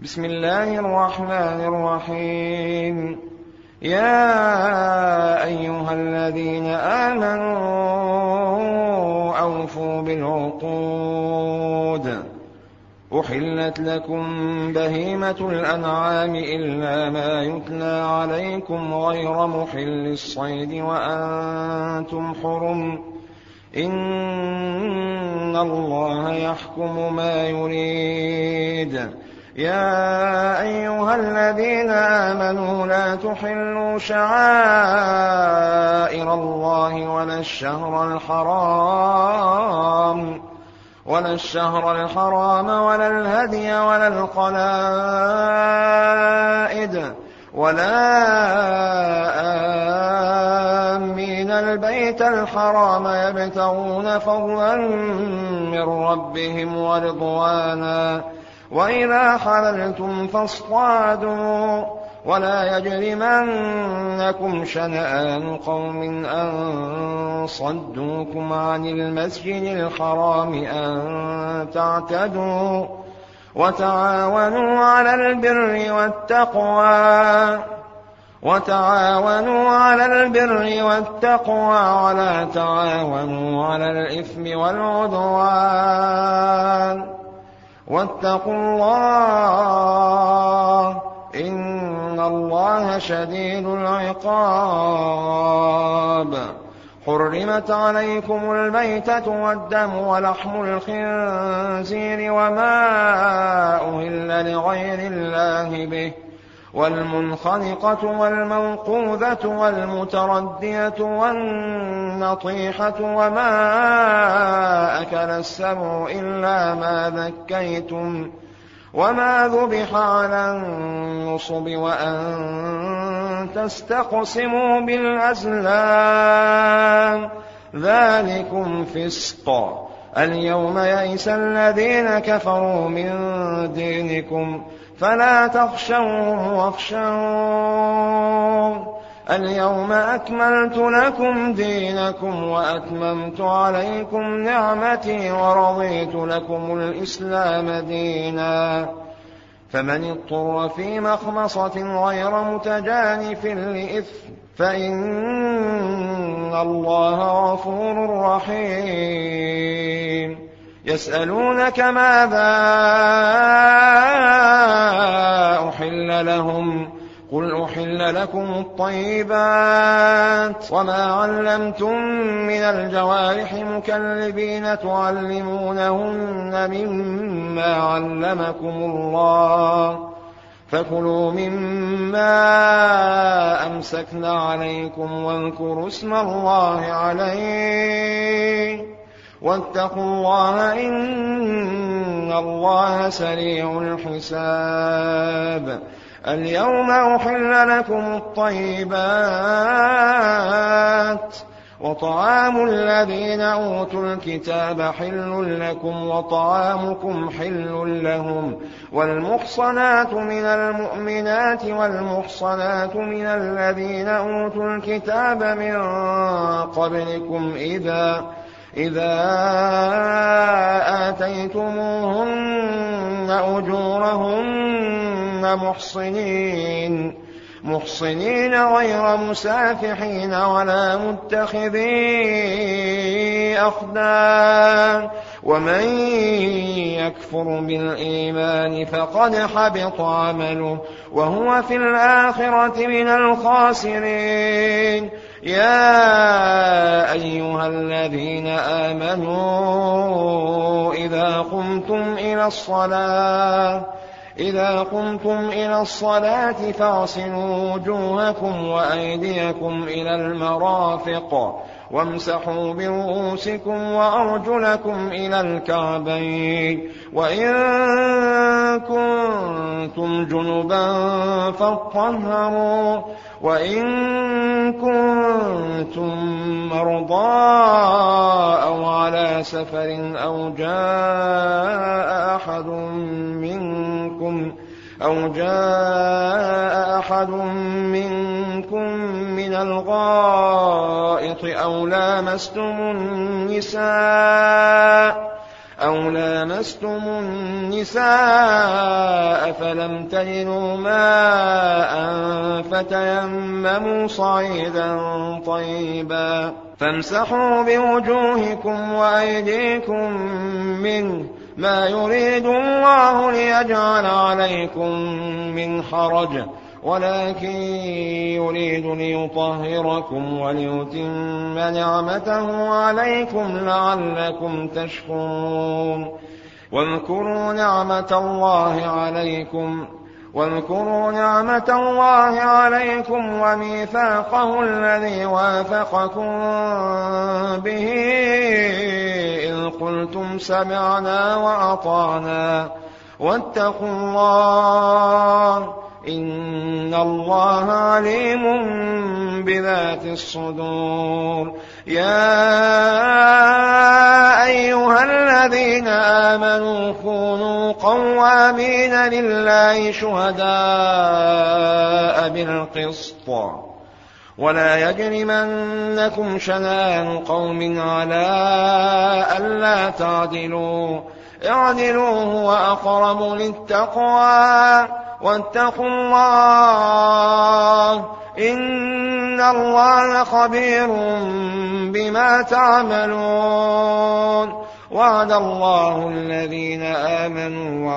بسم الله الرحمن الرحيم. يا أيها الذين آمنوا أوفوا بالعقود. أحلت لكم بهيمة الأنعام إلا ما يتلى عليكم غير محل الصيد وأنتم حرم، إن الله يحكم ما يريد. يا أيها الذين آمنوا لا تحلوا شعائر الله ولا الشهر الحرام ولا الهدي ولا القلائد ولا آمين البيت الحرام يبتغون فضلا من ربهم ورضوانا، وإذا حللتم فاصطادوا، ولا يجرمنكم شنآن قوم أن صدوكم عن المسجد الحرام أن تعتدوا، وتعاونوا على البر والتقوى ولا تعاونوا على الإثم والعدوان، واتقوا الله إن الله شديد العقاب. حرمت عليكم الميتة والدم ولحم الخنزير وما أهل لغير الله به، والمنخنقة والموقوذة والمتردية والنطيحة وما أكل السبع إلا ما ذكيتم وما ذبح على النصب وأن تستقسموا بالأزلام، ذلكم فسق. اليوم يئس الذين كفروا من دينكم فلا تخشوهم واخشون. اليوم أكملت لكم دينكم وأتممت عليكم نعمتي ورضيت لكم الإسلام دينا، فمن اضطر في مخمصة غير متجانف لإثم فإن الله غفور رحيم. يسألونك ماذا أحل لهم، قل أحل لكم الطيبات وما علمتم من الجوارح مكلبين تعلمونهن مما علمكم الله، فكلوا مما أمسكن عليكم واذكروا اسم الله عليه، واتقوا الله إن الله سريع الحساب. اليوم أحل لكم الطيبات، وطعام الذين أوتوا الكتاب حل لكم وطعامكم حل لهم، والمحصنات من المؤمنات والمحصنات من الذين أوتوا الكتاب من قبلكم إذا آتيتموهن أجورهن محصنين غير مسافحين ولا متخذي أخدان، ومن يكفر بالإيمان فقد حبط عمله وهو في الآخرة من الخاسرين. يا أيها الذين آمنوا إذا قمتم إلى الصلاة فاغسلوا وجوهكم وأيديكم إلى المرافق وامسحوا برؤوسكم وأرجلكم إلى الكعبين، وإن كنتم جنبا فاطهروا، وإن كنتم مرضى أو على سفر أو جاء أحد منكم من الغائط أو لامستم النساء فلم تجدوا ماء فتيمموا صعيدا طيبا فامسحوا بوجوهكم وأيديكم منه ما يريد الله ليجعل عليكم من حرج ولكن يريد ليطهركم وليتم نعمته عليكم لعلكم تشكرون واذكروا نعمة الله عليكم وميثاقه الذي واثقكم به إذ قلتم سمعنا وأطعنا واتقوا الله إن الله عليم بذات الصدور يا أيها الذين آمنوا كونوا قوامين لله شهداء بالقسط ولا يجرمنكم شنآن قوم على ألا تعدلوا اعدلوا هو أقرب للتقوى واتقوا الله إن الله خبير بما تعملون وعد الله الذين آمنوا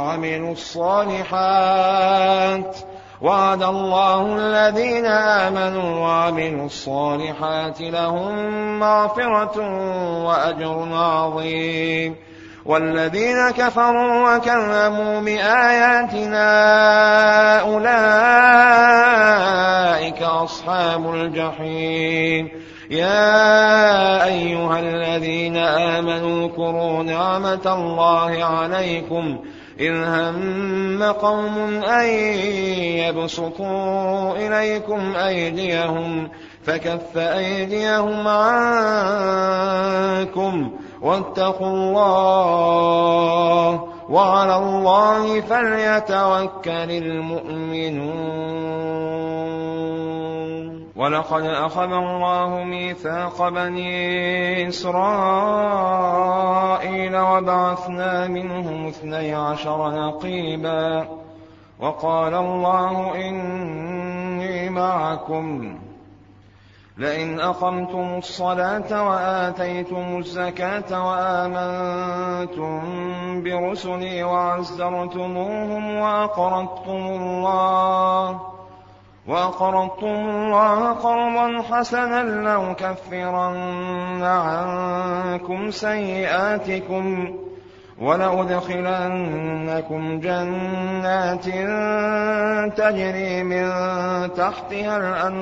وعملوا الصالحات لهم مغفرة وأجر عظيم والذين كفروا وكذبوا بآياتنا أولئك أصحاب الجحيم يا أيها الذين آمنوا اذكروا نعمة الله عليكم إذ هم قوم أن يبسطوا إليكم أيديهم فكف أيديهم عنكم واتقوا الله وعلى الله فليتوكل المؤمنون ولقد أخذ الله ميثاق بني إسرائيل وبعثنا منهم 12 نقيبا وقال الله إني معكم لئن أقمتم الصلاة وآتيتم الزكاة وآمنتم برسلي وعزرتموهم وأقرضتم الله قرضا حسنا لأكفرن عنكم سيئاتكم ولأدخلنكم جنات تجري من تحتها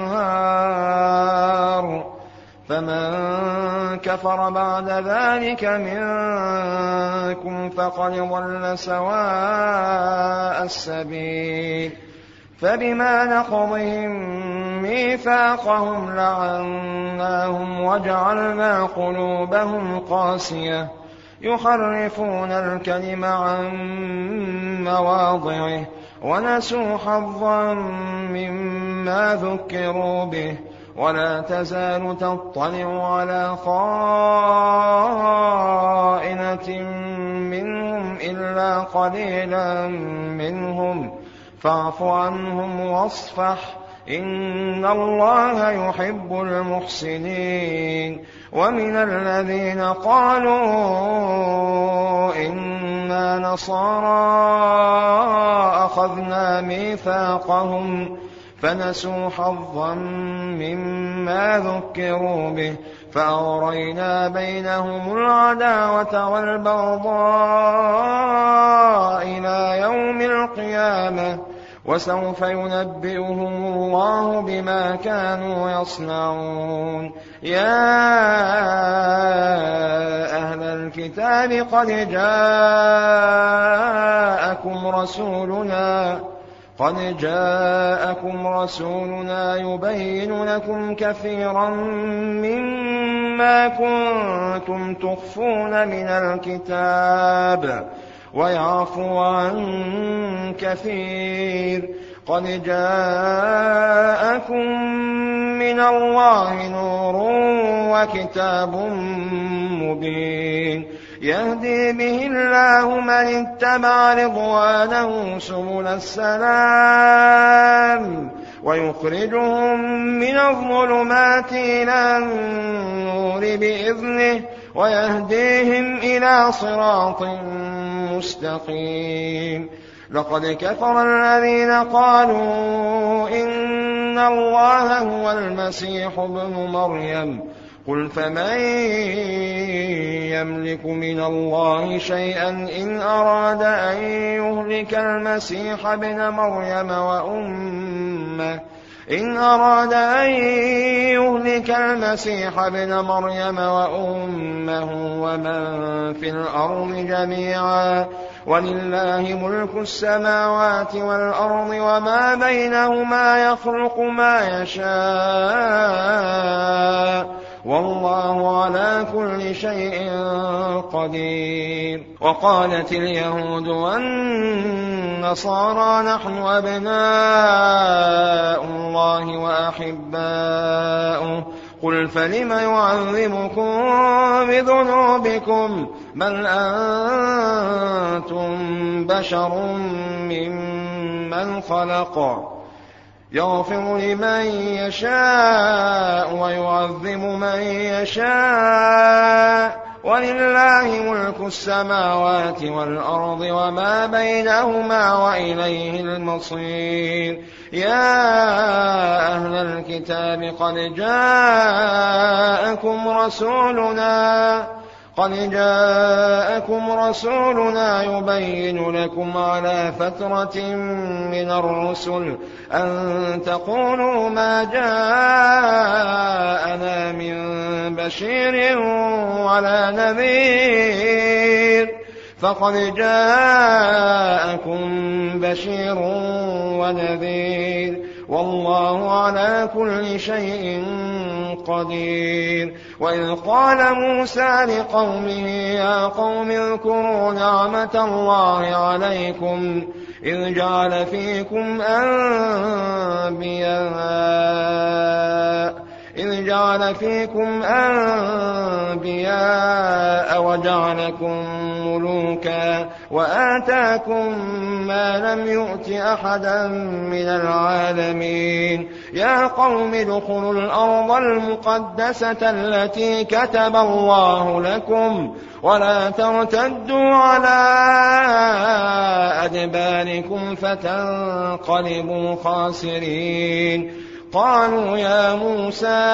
الأنهار فمن كفر بعد ذلك منكم فقد ضل سواء السبيل فبما نقضهم ميثاقهم لعناهم وجعلنا قلوبهم قاسية يحرفون الكلم عن مواضعه ونسوا حظا مما ذكروا به ولا تزال تطلع على خائنة منهم إلا قليلا منهم فاعف عنهم واصفح إن الله يحب المحسنين ومن الذين قالوا إنا نصارى أخذنا ميثاقهم فنسوا حظا مما ذكروا به فأغرينا بينهم العداوة والبغضاء إلى يوم القيامة وسوف ينبئهم الله بما كانوا يصنعون يا أهل الكتاب قد جاءكم رسولنا يبين لكم كثيرا مما كنتم تخفون من الكتاب ويعفو عن كثير قد جاءكم من الله نور وكتاب مبين يهدي به الله من اتبع رضوانه سبل السلام ويخرجهم من الظلمات إلى النور بإذنه ويهديهم إلى صراط مستقيم. لقد كفر الذين قالوا إن الله هو المسيح ابن مريم قل فمن يملك من الله شيئا إن أراد أن يهلك المسيح ابن مريم وأمه ومن في الأرض جميعا ولله ملك السماوات والأرض وما بينهما يخلق ما يشاء والله على كل شيء قدير. وقالت اليهود والنصارى نحن أبناء الله وأحباؤه قل فلم يعذبكم بذنوبكم بل أنتم بشر ممن خلق يغفر لمن يشاء ويعذب من يشاء ولله ملك السماوات والأرض وما بينهما وإليه المصير. يا أهل الكتاب قد جاءكم رسولنا يبين لكم على فترة من الرسل أن تقولوا ما جاءنا من بشير ولا نذير فقد جاءكم بشير ونذير والله على كل شيء قدير. وإذ قال موسى لقومه يا قوم اذكروا نعمة الله عليكم إذ جعل فيكم أنبياء وجعلكم ملوكا وآتاكم ما لم يؤت أحدا من العالمين. يا قوم ادخلوا الأرض المقدسة التي كتب الله لكم ولا ترتدوا على أدباركم فتنقلبوا خاسرين. قالوا يا موسى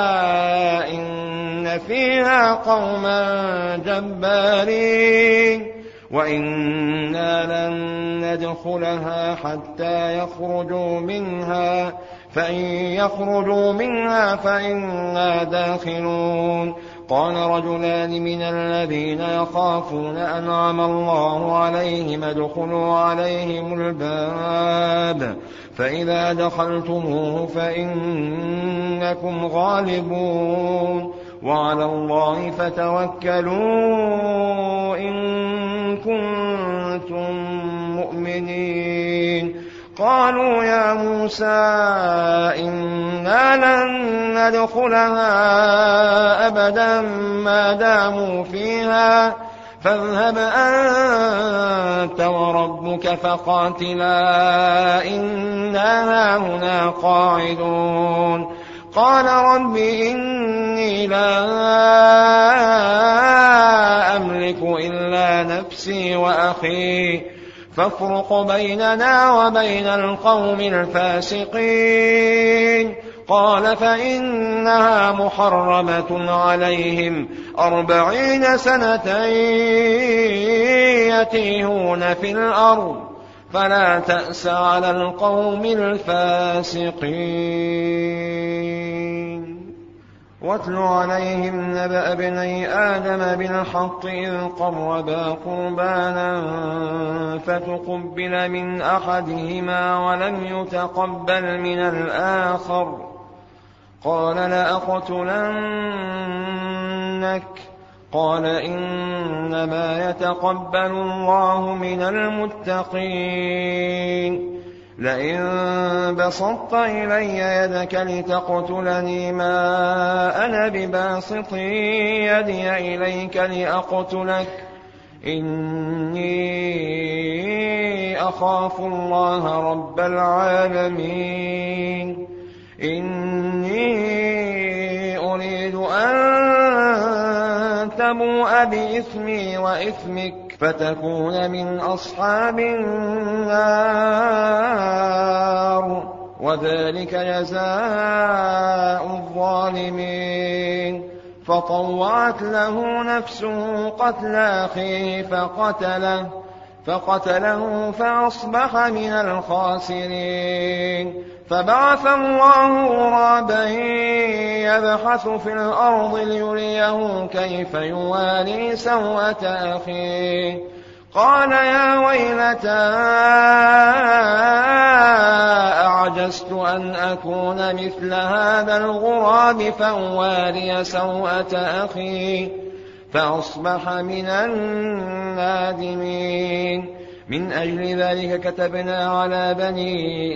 إن فيها قوما جبارين وإنا لن ندخلها حتى يخرجوا منها فإن يخرجوا منها فإنا داخلون. قال رجلان من الذين يخافون أنعم الله عليهم ادخلوا عليهم الباب فإذا دخلتموه فإنكم غالبون وعلى الله فتوكلوا إن كنتم مؤمنين. قالوا يا موسى إنا لن ندخلها أبدا ما داموا فيها فاذهب أنت وربك فقاتلا إنا هاهنا قاعدون. قال رب إني لا أملك إلا نفسي وأخي فافرق بيننا وبين القوم الفاسقين. قال فإنها محرمة عليهم 40 سنة يتيهون في الأرض فلا تأس على القوم الفاسقين. واتل عليهم نبأ ابني آدم بالحق إذ قربا قربانا فتقبل من أحدهما ولم يتقبل من الآخر قال لأقتلنك قال إنما يتقبل الله من المتقين. لئن بسطت إلي يدك لتقتلني ما أنا بباسط يدي إليك لأقتلك إني أخاف الله رب العالمين إني أريد أن تبوء بإثمي وإثمك فتكون من أصحاب النار وذلك جزاء الظالمين فطوعت له نفسه قتل أخيه فقتله فأصبح من الخاسرين فبعث الله غرابا يبحث في الأرض ليريه كيف يواري سوءة أخيه قال يا ويلتى أعجزت أن أكون مثل هذا الغراب فأواري سوءة أخي فأصبح من النادمين من أجل ذلك كتبنا على بني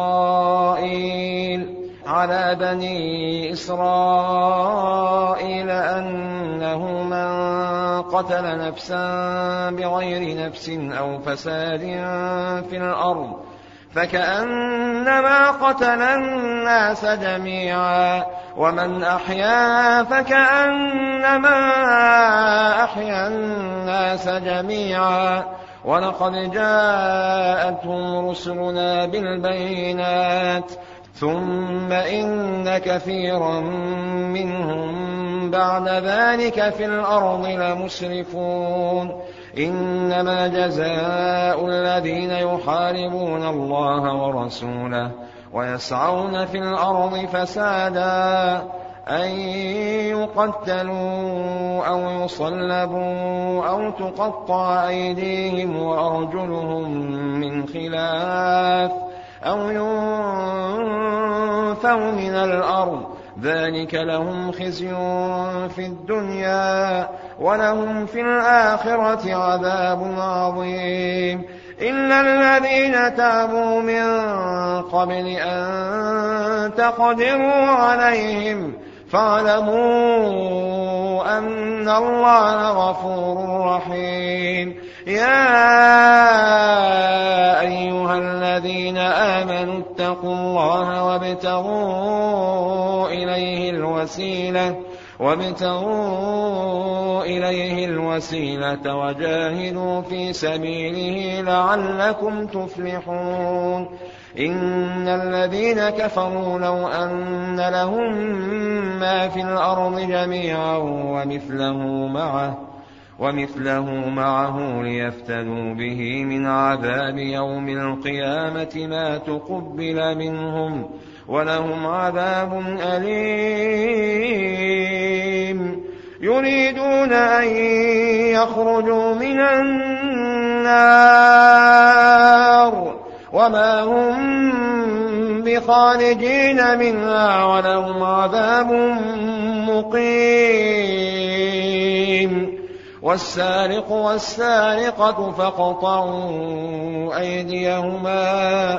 إسرائيل أنه من قتل نفسا بغير نفس أو فساد في الأرض فكأنما قتل الناس جميعا ومن أحيا فكأنما أحيا الناس جميعا ولقد جاءتهم رسلنا بالبينات ثم إن كثيرا منهم بعد ذلك في الأرض لمسرفون إنما جزاء الذين يحاربون الله ورسوله ويسعون في الأرض فسادا أن يقتلوا أو يصلبوا أو تقطع أيديهم وأرجلهم من خلاف أو ينفوا من الأرض ذلك لهم خزي في الدنيا ولهم في الآخرة عذاب عظيم إلا الذين تابوا من قبل أن تقدروا عليهم فاعلموا أن الله غفور رحيم يا أيها الذين آمنوا اتقوا الله وابتغوا إليه الوسيلة وجاهدوا في سبيله لعلكم تفلحون إن الذين كفروا لو أن لهم ما في الأرض جميعا ومثله معه ليفتدوا به من عذاب يوم القيامة ما تقبل منهم ولهم عذاب أليم يريدون أن يخرجوا من النار وما هم بخارجين منها ولهم عذاب مقيم والسارق والسارقة فاقطعوا أيديهما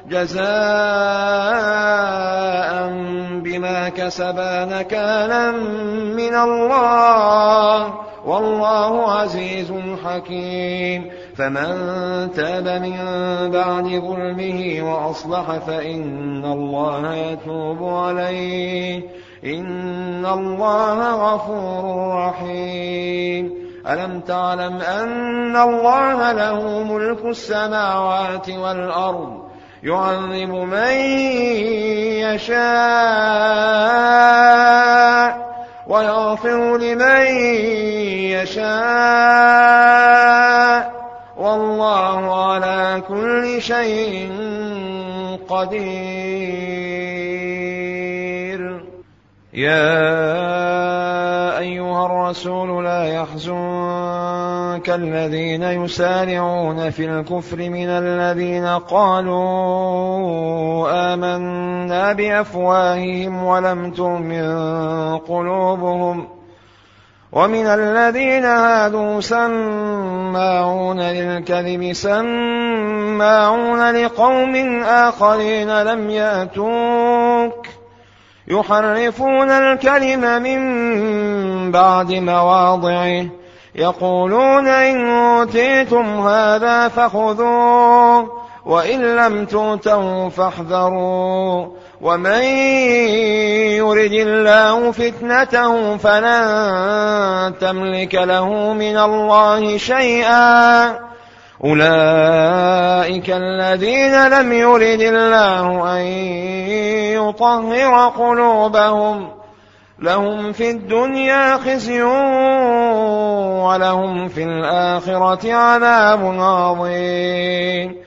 جزاء بما كسبا نكالا من الله والله عزيز حكيم فمن تاب من بعد ظلمه وأصلح فإن الله يتوب عليه إن الله غفور رحيم ألم تعلم أن الله له ملك السماوات والأرض يعذب من يشاء ويغفر لمن يشاء والله على كل شيء قدير يا أيها الرسول لا يحزنك الذين يسارعون في الكفر من الذين قالوا آمنا بأفواههم ولم تؤمن قلوبهم ومن الذين هادوا سماعون للكذب سماعون لقوم آخرين لم يأتوك يحرفون الكلم من بعد مواضعه يقولون إن أوتيتم هذا فخذوه وإن لم تؤتوا فاحذروا ومن يرد الله فتنته فلن تملك له من الله شيئا أولئك الذين لم يرد الله أن يطهر قلوبهم لهم في الدنيا خزي ولهم في الآخرة عذاب عظيم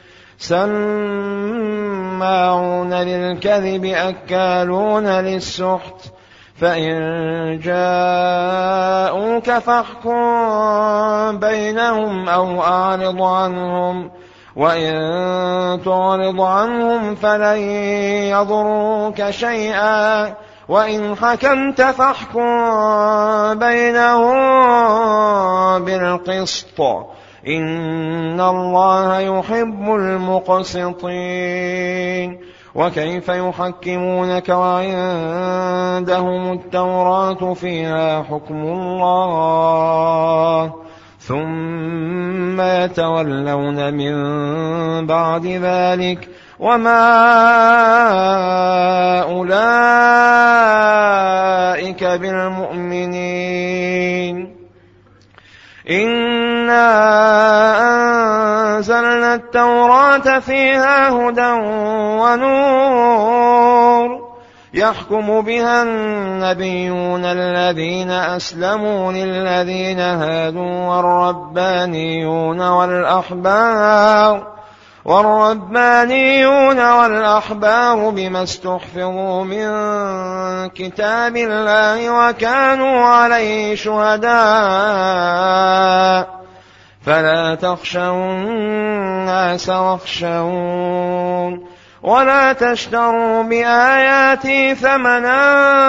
سماعون للكذب أكالون للسحت فإن جاءوك فاحكم بينهم أو أعرض عنهم وإن تعرض عنهم فلن يضروك شيئا وإن حكمت فاحكم بينهم بالقسط إن الله يحب المقسطين وكيف يحكمونك وعندهم التوراة فيها حكم الله ثم يتولون من بعد ذلك وما أولئك بالمؤمنين إنا أنزلنا التوراة فيها هدى ونور يحكم بها النبيون الذين أسلموا للذين هادوا والربانيون والأحبار بما استحفظوا من كتاب الله وكانوا عليه شهداء فلا تخشوا الناس واخشون ولا تشتروا بآياتي ثمنا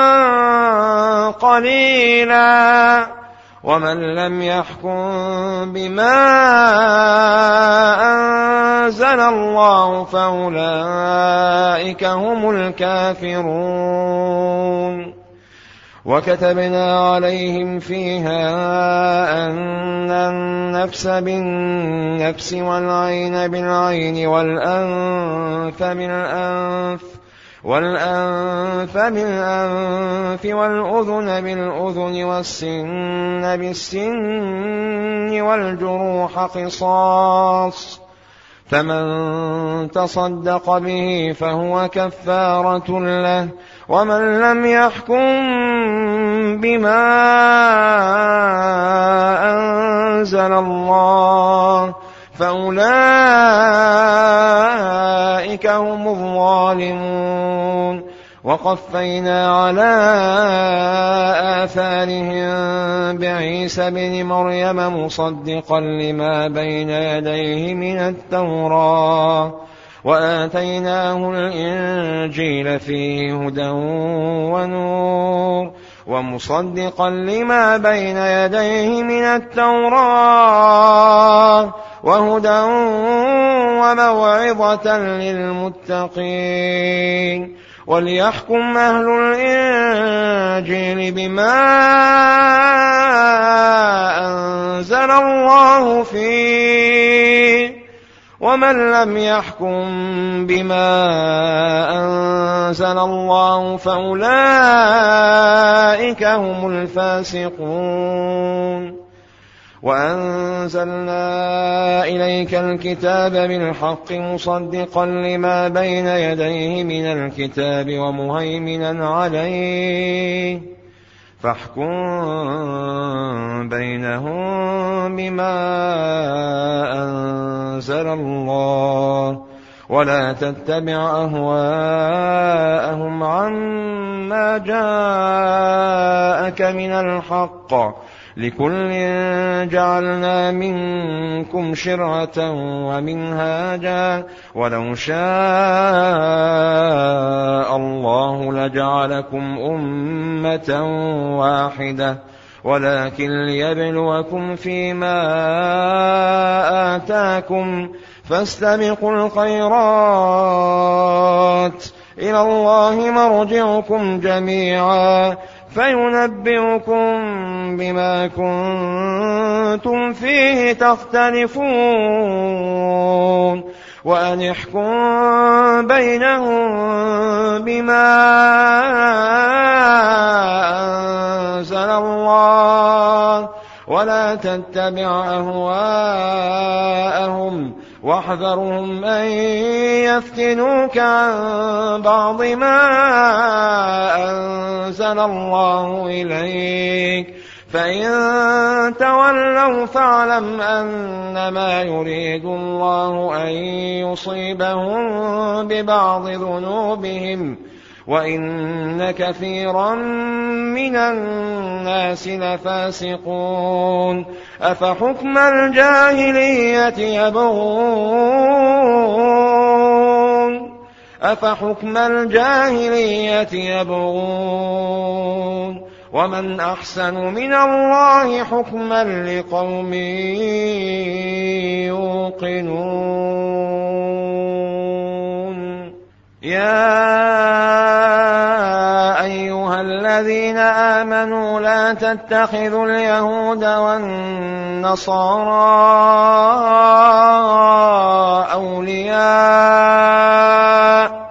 قليلا ومن لم يحكم بما أنزل الله فأولئك هم الكافرون وكتبنا عليهم فيها أن النفس بالنفس والعين بالعين والأنف بالأنف والأذن بالأذن والسن بالسن والجروح قصاص فمن تصدق به فهو كفارة له ومن لم يحكم بما أنزل الله فأولئك هم الظالمون وقفينا على آثارهم بعيسى بن مريم مصدقا لما بين يديه من التوراة وآتيناه الإنجيل فيه هدى ونور ومصدقا لما بين يديه من التوراة وهدى وموعظة للمتقين وليحكم أهل الإنجيل بما أنزل الله فيه ومن لم يحكم بما أنزل الله فأولئك هم الفاسقون وأنزلنا إليك الكتاب بالحق مصدقا لما بين يديه من الكتاب ومهيمنا عليه فاحكم بينهم بما أنزل الله ولا تتبع أهواءهم عما جاءك من الحق لكل جعلنا منكم شرعة ومنهاجا ولو شاء الله لجعلكم أمة واحدة ولكن ليبلوكم فيما آتاكم، فاستبقوا الخيرات، إلى الله مرجعكم جميعا فينبئكم بما كنتم فيه تختلفون، وأن احكم بينهم بما أنزل الله، ولا تتبع أهواءهم، واحذرهم أن يفتنوك عن بعض ما أنزل الله إليك، فإن تولوا فاعلم أنما يريد الله أن يصيبهم ببعض ذنوبهم، وإن كثيرا من الناس لفاسقون. أفحكم الجاهلية يبغون ومن أحسن من الله حكما لقوم يوقنون. يا أيها الذين آمنوا لا تتخذوا اليهود والنصارى أولياء.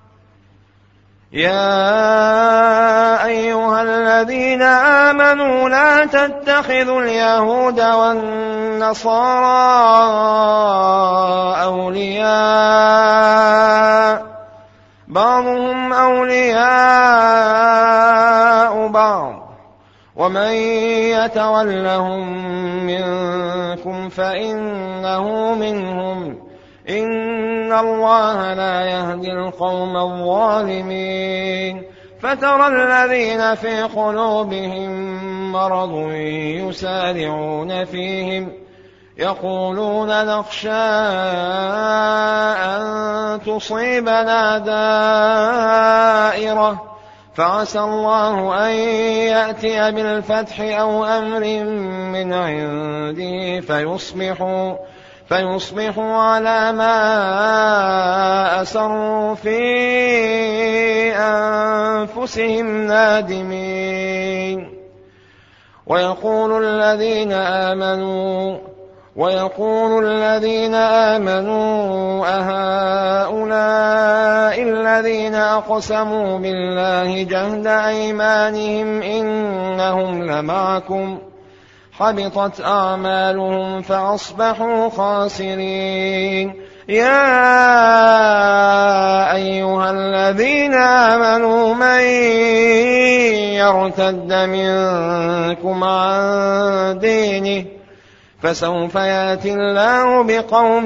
يا أيها الذين آمنوا لا تتخذوا اليهود والنصارى أولياء، بعضهم أولياء بعض، ومن يتولهم منكم فإنه منهم، إن الله لا يهدي القوم الظالمين. فترى الذين في قلوبهم مرض يسارعون فيهم يقولون نخشى أن تصيبنا دائرة، فعسى الله أن يأتي بالفتح أو أمر من عنده فيصبحوا على ما أسروا في أنفسهم نادمين. ويقول الذين آمنوا أهؤلاء الذين أقسموا بالله جهد أيمانهم إنهم لمعكم، حبطت أعمالهم فأصبحوا خاسرين. يا أيها الذين آمنوا من يرتد منكم عن دينه فسوف يأتي الله بقوم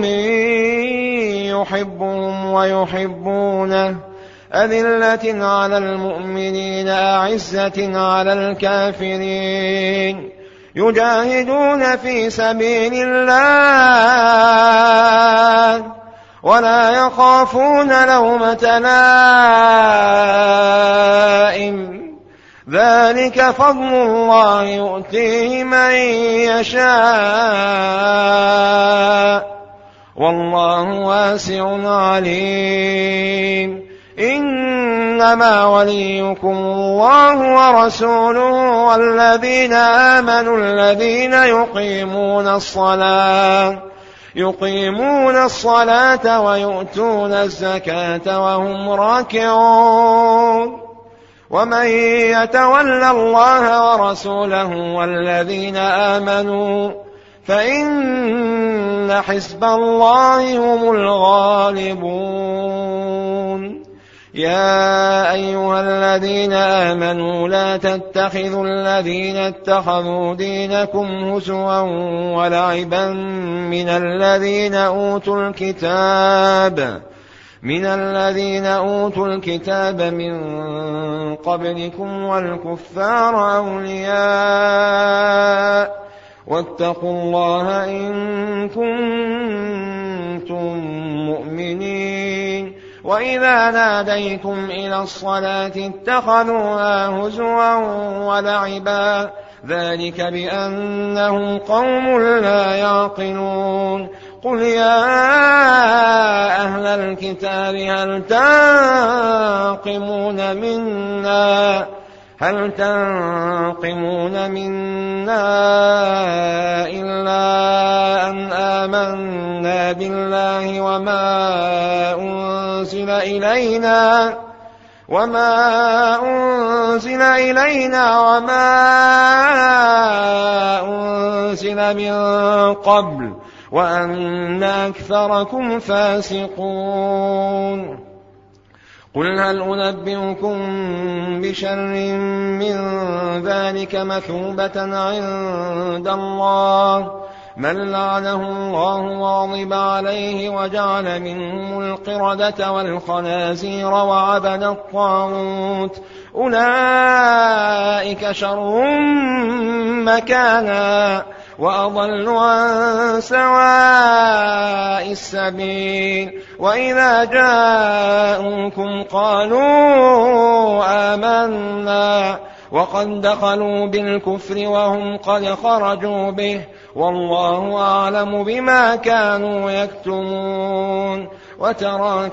يحبهم ويحبونه، أذلة على المؤمنين أعزة على الكافرين، يجاهدون في سبيل الله ولا يخافون لومة لائم، ذلك فضل الله يؤتيه من يشاء والله واسع عليم. إنما وليكم الله ورسوله والذين آمنوا الذين يقيمون الصلاة ويؤتون الزكاة وهم راكعون. ومن يتول الله ورسوله والذين آمنوا فإن حزب الله هم الغالبون. يا أيها الذين آمنوا لا تتخذوا الذين اتخذوا دينكم هزوا ولعبا من الذين أوتوا الكتاب من قبلكم والكفار أولياء، واتقوا الله إن كنتم مؤمنين. وإذا ناديتم إلى الصلاة اتخذوها هزوا ولعبا، ذلك بأنهم قوم لا يعقلون قل يا أهل الكتاب هل تنقمون منا إلا أن آمنا بالله وما أنزل إلينا وما أنزل من قبل وأن أكثركم فاسقون قل هل أنبئكم بشر من ذلك مثوبة عند الله من لعنه الله وغضب عليه وجعل منهم القردة والخنازير وعبد الطاغوت أولئك شر مكانا وأضل عن سواء السبيل وإذا جاءوكم قالوا آمنا وقد دخلوا بالكفر وهم قد خرجوا به والله أعلم بما كانوا يكتمون وترى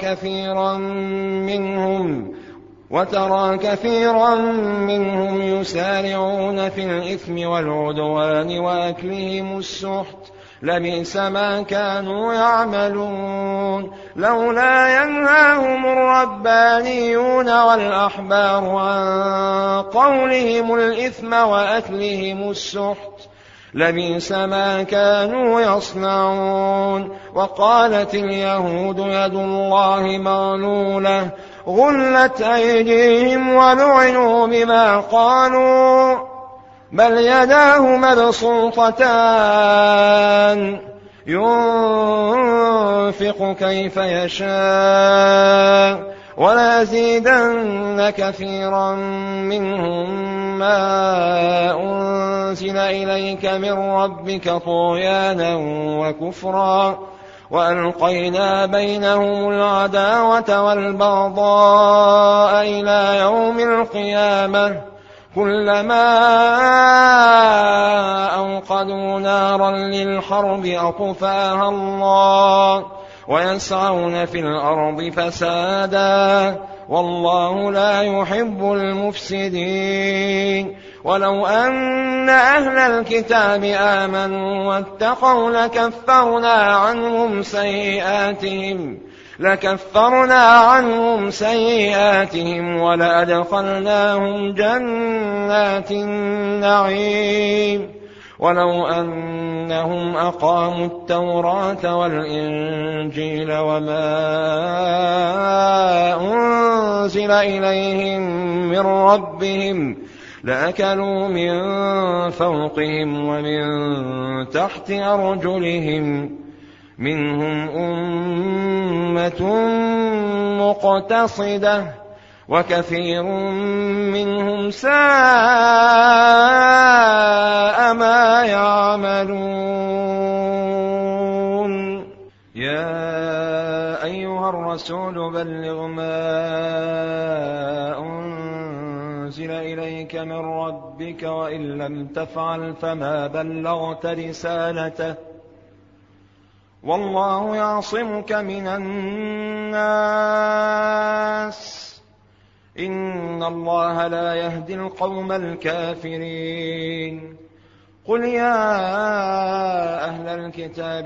كثيرا منهم يسارعون في الإثم والعدوان وأكلهم السحت لبئس ما كانوا يعملون لولا ينهاهم الربانيون والأحبار عن قولهم الإثم وأكلهم السحت لبئس ما كانوا يصنعون وقالت اليهود يد الله مغلولة غلت أيديهم ولعنوا بما قالوا بل يداه مبسوطتان ينفق كيف يشاء وليزيدن كثيرا منهم ما أنزل إليك من ربك طغيانا وكفرا وألقينا بينهم العداوة والبغضاء إلى يوم القيامة كلما أوقدوا نارا للحرب أطفاها الله ويسعون في الأرض فسادا والله لا يحب المفسدين عنهم أن أهل الكتاب آمنوا واتقوا لكفرنا عنهم سيئاتهم ولأدخلناهم جنات النعيم ولو أنهم أقاموا التوراة والإنجيل وما أنزل إليهم من ربهم لأكلوا من فوقهم ومن تحت أرجلهم منهم أمة مقتصدة وكثير منهم ساء ما يعملون يا أيها الرسول بلغ ما أنزل إليك من ربك وإن لم تفعل فما بلغت رسالته والله يعصمك من الناس إن الله لا يهدي القوم الكافرين قل يا أهل الكتاب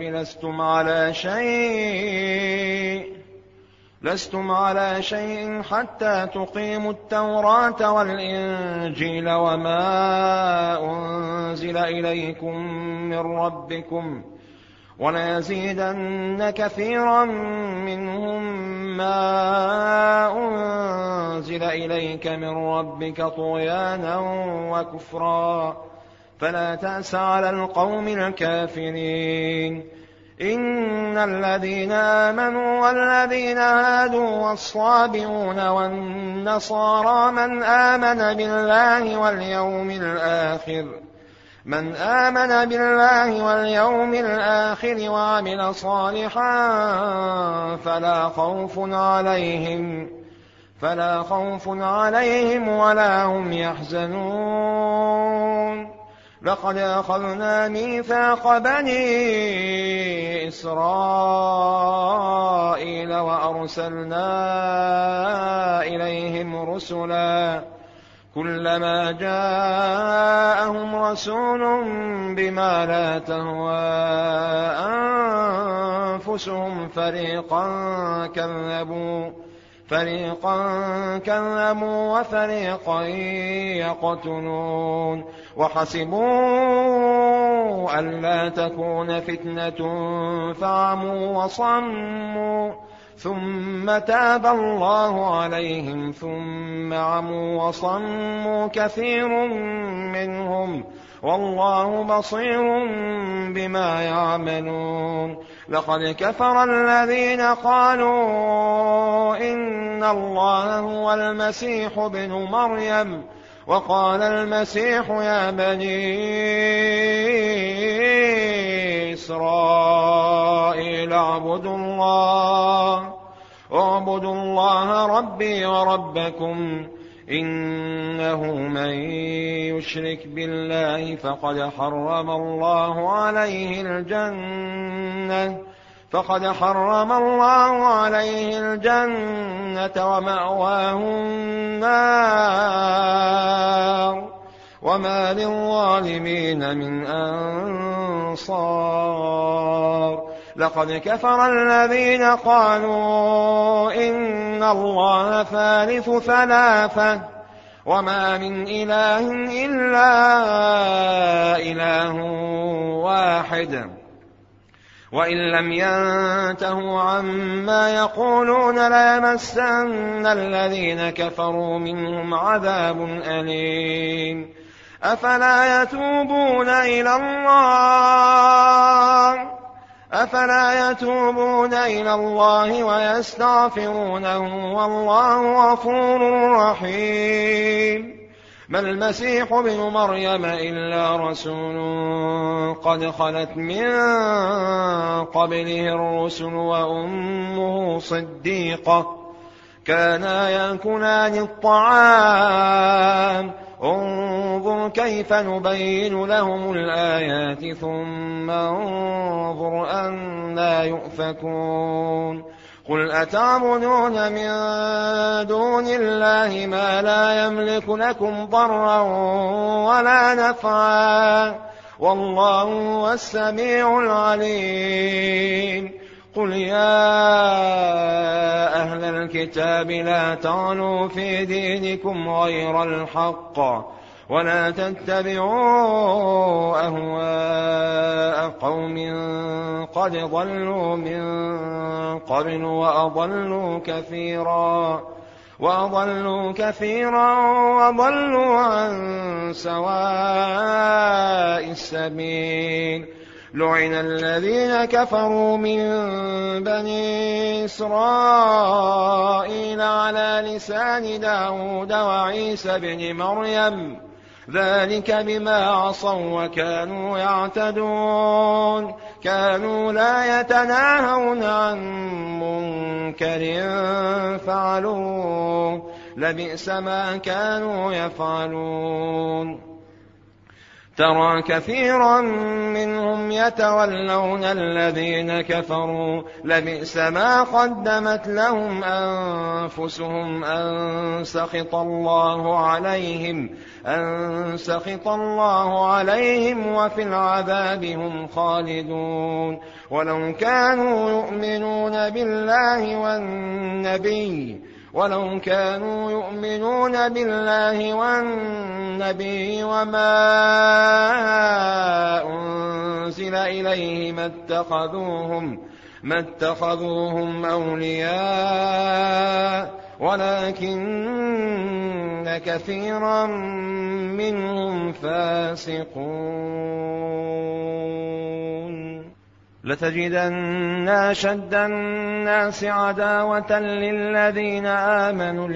لستم على شيء حتى تقيموا التوراة والإنجيل وما أنزل إليكم من ربكم وليزيدن كثيرا منهم ما أنزل إليك من ربك طغيانا وكفرا فلا تأس على القوم الكافرين إن الذين آمنوا والذين هادوا والصابئون والنصارى من آمن بالله واليوم الآخر وعمل صالحا فلا خوف عليهم ولا هم يحزنون لقد أخذنا ميثاق بني إسرائيل وأرسلنا إليهم رسلا كلما جاءهم رسول بما لا تهوى أنفسهم فريقا كذبوا وفريقا يقتلون وحسبوا ألا تكون فتنة فعموا وصموا ثم تاب الله عليهم ثم عموا وصموا كثير منهم والله بصير بما يعملون لقد كفر الذين قالوا إن الله هو المسيح ابن مريم وقال المسيح يا بني إسرائيل اعبدوا الله ربي وربكم إنه من يشرك بالله فقد حرم الله عليه الجنة ومأواه النار وما للظالمين من أنصار لقد كفر الذين قالوا إن الله ثالث ثلاثة وما من إله إلا إله واحد وإن لم ينتهوا عما يقولون ليمسن الذين كفروا منهم عذاب أليم أفلا يتوبون إلى الله ويستغفرونه والله غفور رحيم ما المسيح ابن مريم إلا رسول قد خلت من قبله الرسل وأمه صديقة كانا يأكلان الطعام انظر كيف نبين لهم الآيات ثم انظر أنى يؤفكون قل أتعبدون من دون الله ما لا يملك لكم ضرا ولا نفعا والله هو السميع العليم قل يا أهل الكتاب لا تغلوا في دينكم غير الحق ولا تتبعوا أهواء قوم قد ضلوا من قبل وأضلوا كثيرا وضلوا عن سواء السبيل لعن الذين كفروا من بني إسرائيل على لسان داود وعيسى بن مريم ذلك بما عصوا وكانوا يعتدون كانوا لا يتناهون عن منكر فعلوه لبئس ما كانوا يفعلون ترى كثيرا منهم يتولون الذين كفروا لبئس ما قدمت لهم أنفسهم أن سخط الله عليهم وفي العذاب هم خالدون ولو كانوا يؤمنون بالله والنبي وما أنزل إليه ما اتخذوهم أولياء ولكن كثيرا منهم فاسقون لتجدن أشد الناس عداوة للذين آمنوا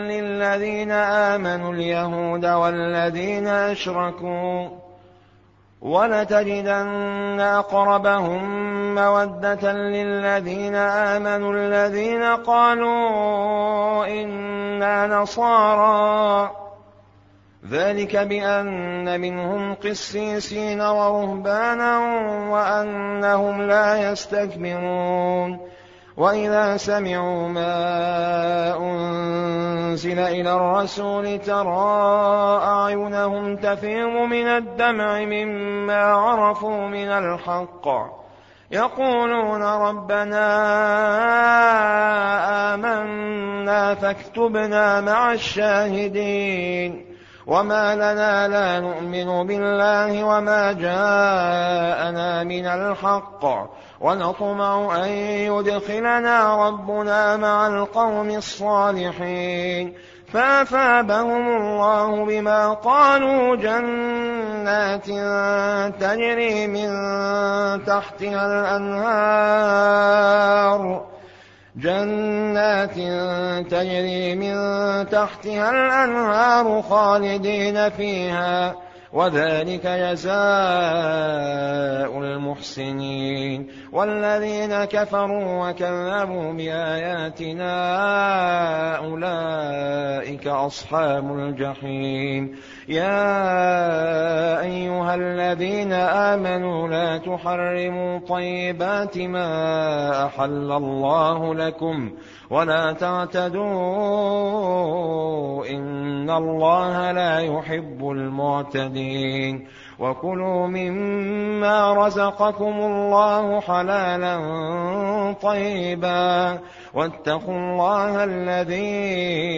اليهود والذين أشركوا وَلَتَجِدَنَّ أَقْرَبَهُم مَّوَدَّةً لِّلَّذِينَ آمَنُوا الَّذِينَ قَالُوا إِنَّا نَصَارَىٰ ۚ ذَٰلِكَ بِأَنَّ مِنْهُمْ قِسِّيسِينَ وَرُهْبَانًا وَأَنَّهُمْ لَا يَسْتَكْبِرُونَ. وَإِذَا سَمِعُوا مَا أُنزِلَ إِلَى الرَّسُولِ تَرَىٰ أَعْيُنَهُمْ تَفِيضُ مِنَ الدَّمْعِ مِمَّا عَرَفُوا مِنَ الْحَقِّ يَقُولُونَ رَبَّنَا آمَنَّا فَاكْتُبْنَا مَعَ الشَّاهِدِينَ. وَمَا لَنَا لَا نُؤْمِنُ بِاللَّهِ وَمَا جَاءَنَا مِنَ الْحَقِّ وَنَطْمَعُ أَن يُدْخِلَنَا رَبُّنَا مَعَ الْقَوْمِ الصَّالِحِينَ. فَأَثَابَهُمُ اللَّهُ بِمَا قَالُوا جَنَّاتٍ تَجْرِي مِن تحتها الأنهار خالدين فيها، وذلك جزاء المحسنين. والذين كفروا وكذبوا بآياتنا أولئك أصحاب الجحيم. يا أيها الذين آمنوا لا تحرموا طيبات ما أحل الله لكم ولا تعتدوا إن الله لا يحب المعتدين. وكلوا مما رزقكم الله حلالا طيبا واتقوا الله الذي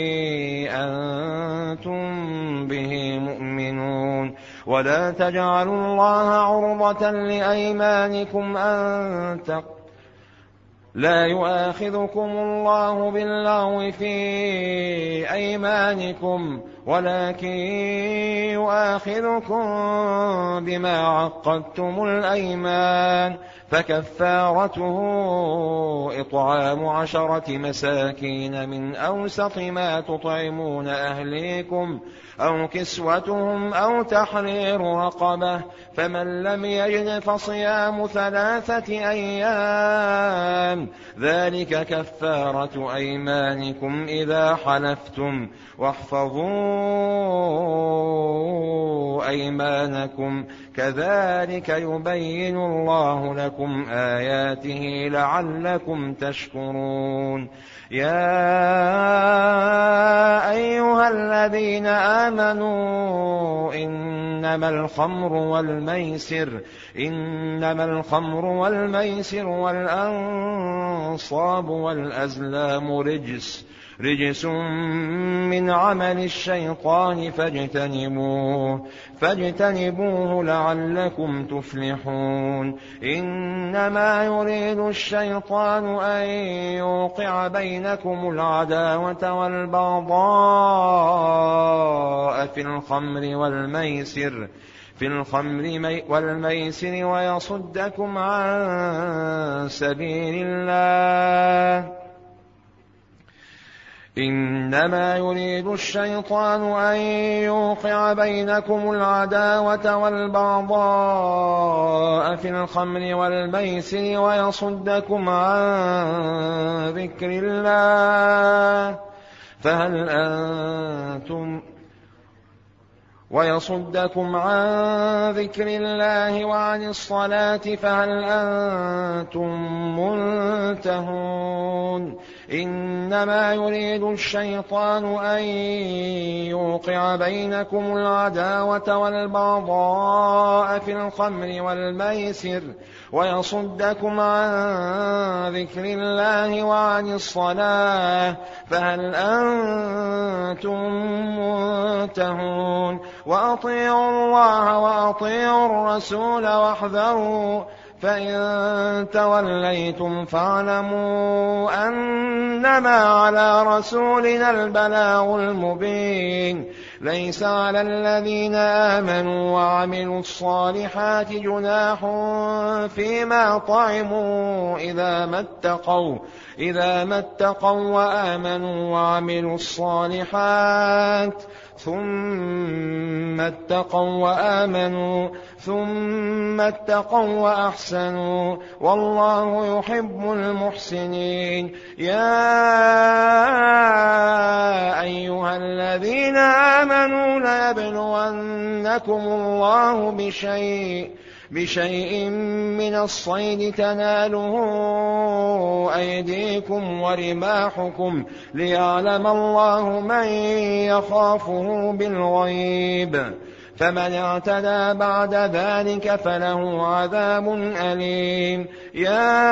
أنتم به مؤمنون. ولا تجعلوا الله عرضة لأيمانكم أن لا يؤاخذكم الله باللغو في أيمانكم ولكن يؤاخذكم بما عقدتم الأيمان، فكفارته إطعام 10 مساكين من أوسط ما تطعمون أهليكم أو كسوتهم أو تحرير رقبة، فمن لم يجد فصيام 3 أيام ذلك كفارة أيمانكم إذا حلفتم. واحفظوا أيمانكم كذلك يبين الله لكم آياته لعلكم تشكرون. يا أيها الذين آمنوا إنما الخمر والميسر والأنصاب والأزلام رجس من عمل الشيطان فاجتنبوه لعلكم تفلحون. إنما يريد الشيطان أن يوقع بينكم العداوة والبغضاء في الخمر والميسر ويصدكم عن سبيل الله. إنما يريد الشيطان أن يوقع بينكم العداوة والبغضاء في الخمر والميسر ويصدكم عن ذكر الله وعن الصلاة فهل أنتم منتهون. إنما يريد الشيطان أن يوقع بينكم العداوة والبغضاء في الخمر والميسر ويصدكم عن ذكر الله وعن الصلاة فهل أنتم منتهون. وأطيعوا الله وأطيعوا الرسول واحذروا، فإن توليتم فاعلموا أنما على رسولنا البلاغ المبين. ليس على الذين آمنوا وعملوا الصالحات جناح فيما طعموا إذا ما اتقوا وآمنوا وعملوا الصالحات ثم اتقوا وأحسنوا والله يحب المحسنين. يا أيها الذين آمنوا ليبلونكم الله بشيء من الصيد تناله أيديكم ورماحكم ليعلم الله من يخافه بالغيب، فمن اعتدى بعد ذلك فله عذاب أليم. يا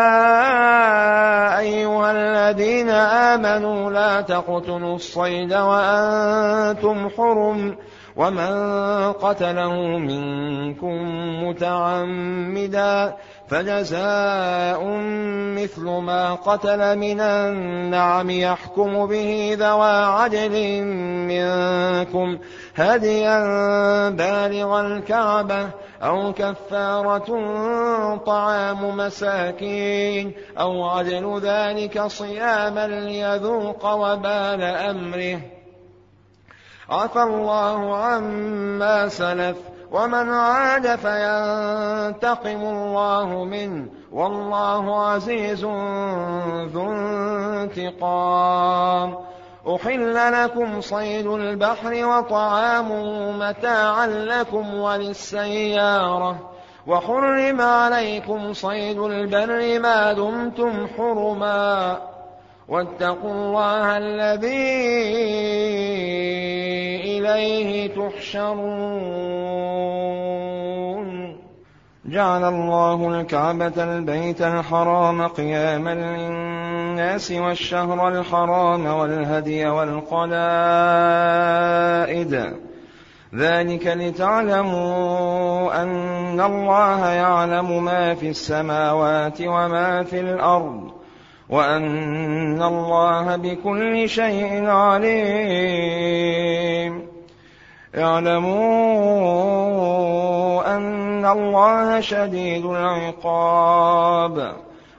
أيها الذين آمنوا لا تقتلوا الصيد وأنتم حرم، ومن قتله منكم متعمدا فجزاء مثل ما قتل من النعم يحكم به ذوى عدل منكم هديا بالغ الكعبة أو كفارة طعام مساكين أو عدل ذلك صياما ليذوق وبال أمره. عفى الله عما سلف ومن عاد فينتقم الله منه والله عزيز ذو انتقام. أحل لكم صيد البحر وطعامه متاعا لكم وللسيارة، وحرم عليكم صيد البر ما دمتم حرما، واتقوا الله الذي إليه تحشرون. جعل الله الكعبة البيت الحرام قياما للناس والشهر الحرام والهدي والقلائد، ذلك لتعلموا أن الله يعلم ما في السماوات وما في الأرض وأن الله بكل شيء عليم. اعلموا أن الله شديد العقاب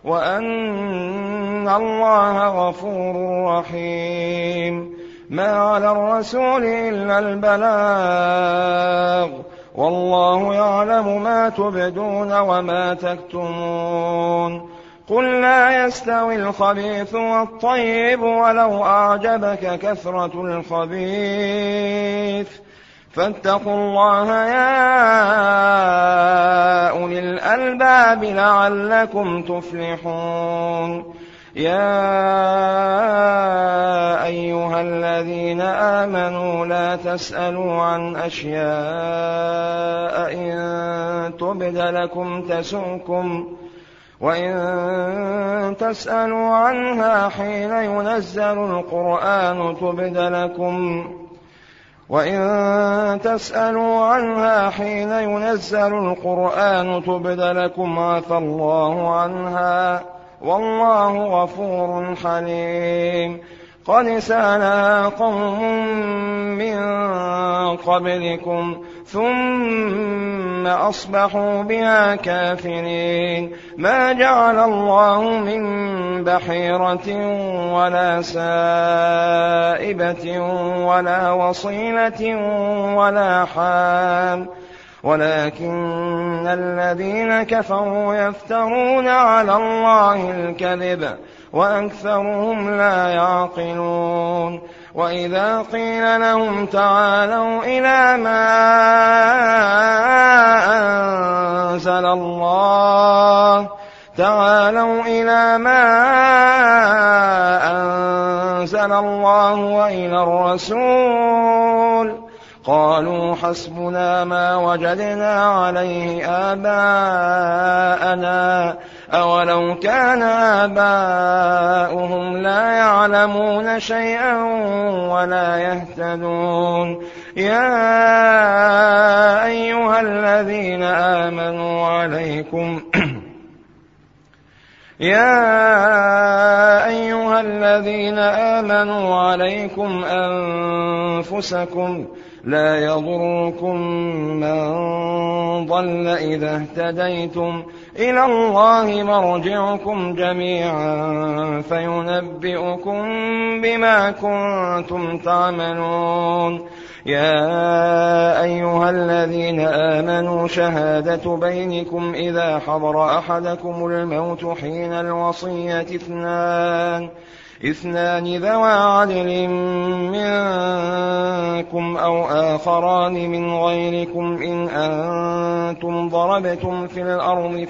وأن الله غفور رحيم. ما على الرسول إلا البلاغ، والله يعلم ما تبدون وما تكتمون. قل لا يستوي الخبيث والطيب ولو أعجبك كثرة الخبيث، فاتقوا الله يا أولي الألباب لعلكم تفلحون. يا أيها الذين آمنوا لا تسألوا عن أشياء إن تبد لكم تسؤكم، وإن تسألوا عنها حين ينزل القرآن تبد لكم، عفى الله عنها والله غفور حليم. قد سألها قوم من قبلكم ثم أصبحوا بها كافرين. ما جعل الله من بحيرة ولا سائبة ولا وصيلة ولا حام، ولكن الذين كفروا يفترون على الله الكذب وأكثرهم لا يعقلون. وإذا قيل لهم تعالوا إلى ما أنزل الله وإلى الرسول قالوا حسبنا ما وجدنا عليه آباءنا أولو كان آباؤهم لا يعلمون شيئا ولا يهتدون. يا أيها الذين آمنوا عليكم أنفسكم لا يضركم من ضل إذا اهتديتم إلى الله مرجعكم جميعا فينبئكم بما كنتم تعملون. يا أيها الذين آمنوا شهادة بينكم إذا حضر أحدكم الموت حين الوصية اثنان ذوى عدل منكم أو آخران من غيركم إن أنتم ضربتم في الأرض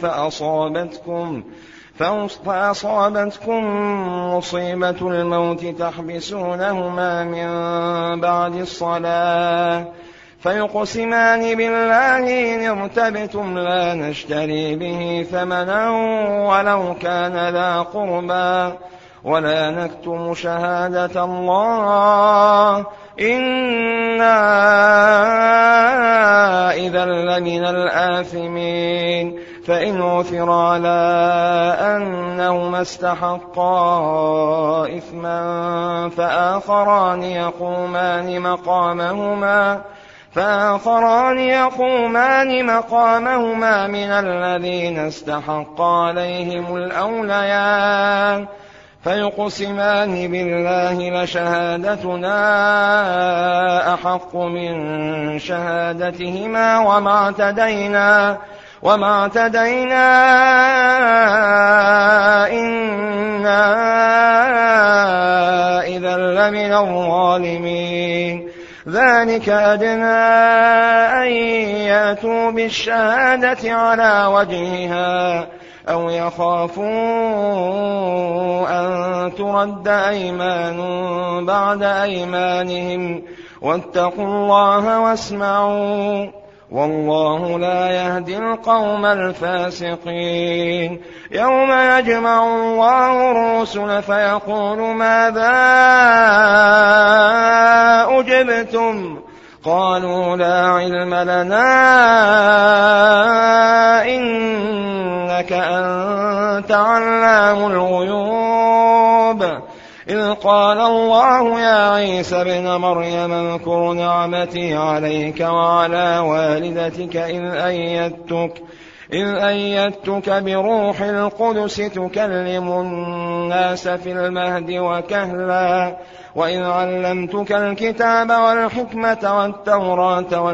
فأصابتكم مصيبة الموت تحبسونهما من بعد الصلاة فيقسمان بالله إن ارتبتم لا نشتري به ثمنا ولو كان ذا قربى ولا نكتم شهادة الله إنا إذا لمن الآثمين. فإن عثر على أنهما استحقا إثما فآخران يقومان مقامهما من الذين استحق عليهم الأوليان فيقسمان بالله لشهادتنا أحق من شهادتهما وما اعتدينا إنا إذا لمن الظالمين. ذلك أدنى أن يأتوا بالشهادة على وجهها أو يخافوا أن ترد أيمان بعد أيمانهم واتقوا الله واسمعوا والله لا يهدي القوم الفاسقين. يوم يجمع الله الرسل فيقول ماذا أجبتم قالوا لا علم لنا إنك أنت علام الغيوب. إذ قال الله يا عيسى ابن مريم اذكر نعمتي عليك وعلى والدتك إذ أيدتك بروح القدس تكلم الناس في المهد وكهلا وإذ علمتك الكتاب والحكمة والتوراة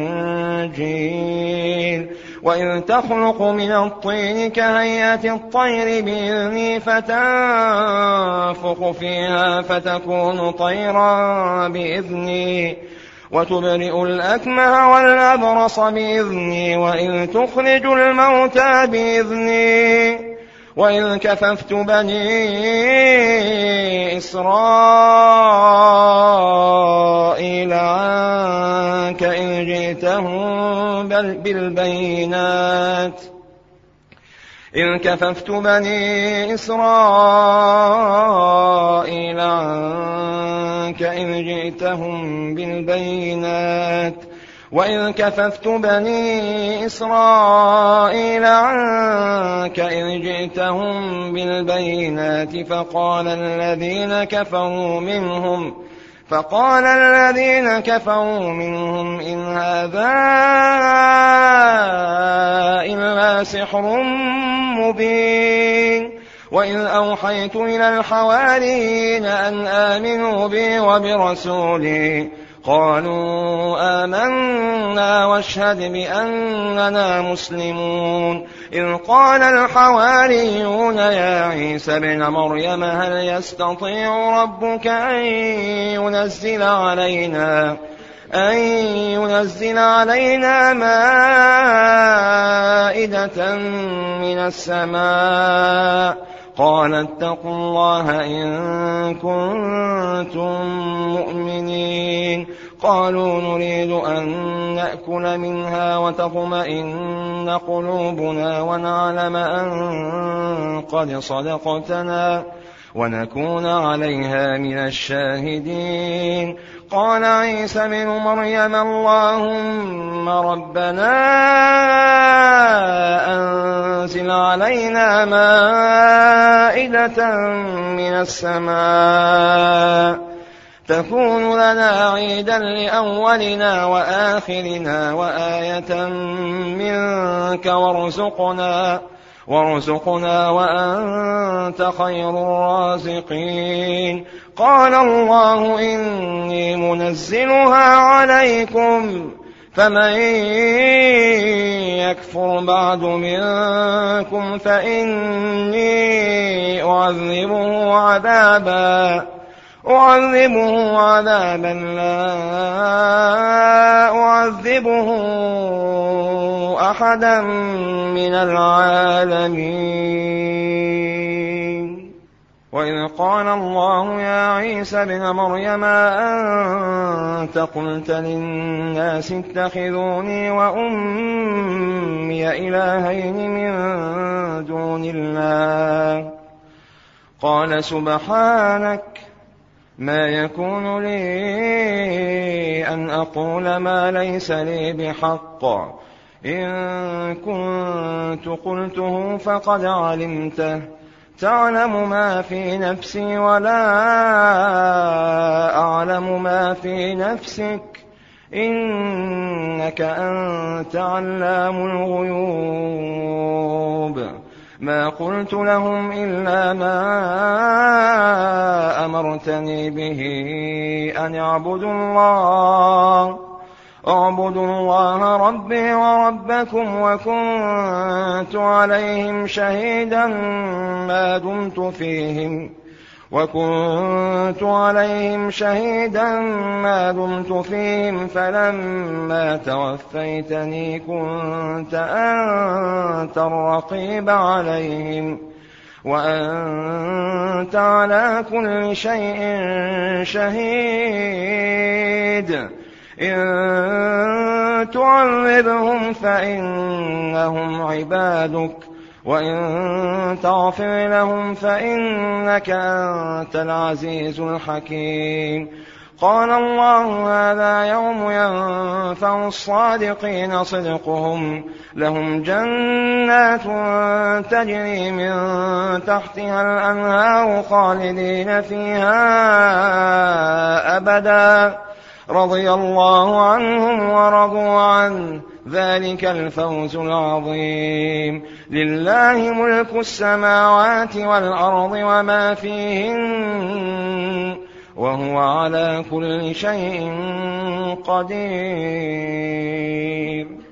والإنجيل وإذ تخلق من الطين كهيئة الطير بإذني فتنفخ فيها فتكون طيرا بإذني وتبرئ الأكمه والأبرص بإذني وإذ تخرج الموتى بإذني وإذ كففت بني إسرائيل عنك إذ جئتهم بالبينات وإذ كففت بني إسرائيل عنك إذ جئتهم بالبينات فقال الذين كفروا منهم إن هذا إلا سحر مبين. وإذ أوحيت إلى الحواريين أن آمنوا بي وبرسولي قالوا آمنا واشهد بأننا مسلمون. إذ قال الحواريون يا عيسى ابن مريم هل يستطيع ربك أن ينزل علينا مائدة من السماء قال اتقوا الله إن كنتم مؤمنين. قالوا نريد أن نأكل منها وتطمئن قلوبنا ونعلم أن قد صدقتنا ونكون عليها من الشاهدين. قال عيسى ابن مريم اللهم ربنا أنزل علينا مائدة من السماء تكون لنا عيدا لأولنا وآخرنا وآية منك وارزقنا وأنت خير الرازقين. قال الله إني منزلها عليكم فمن يكفر بعد منكم فإني أعذبه عذابا لا أعذبه أحدا من العالمين. وإذ قال الله يا عيسى ابن مريم أنت قلت للناس اتخذوني وأمي إلهين من دون الله قال سبحانك ما يكون لي أن أقول ما ليس لي بحق إن كنت قلته فقد علمته تعلم ما في نفسي ولا أعلم ما في نفسك إنك أنت علام الغيوب. ما قلت لهم إلا ما أمرتني به أن اعبدوا الله ربي وربكم وكنت عليهم شهيدا ما دمت فيهم فلما توفيتني كنت أنت الرقيب عليهم وأنت على كل شيء شهيد. إن تعذبهم فإنهم عبادك وإن تغفر لهم فإنك أنت العزيز الحكيم. قال الله هذا يوم ينفع الصادقين صدقهم لهم جنات تجري من تحتها الأنهار خالدين فيها أبدا رضي الله عنهم ورضوا عنه ذلك الفوز العظيم. لله ملك السماوات والأرض وما فيهن وهو على كل شيء قدير.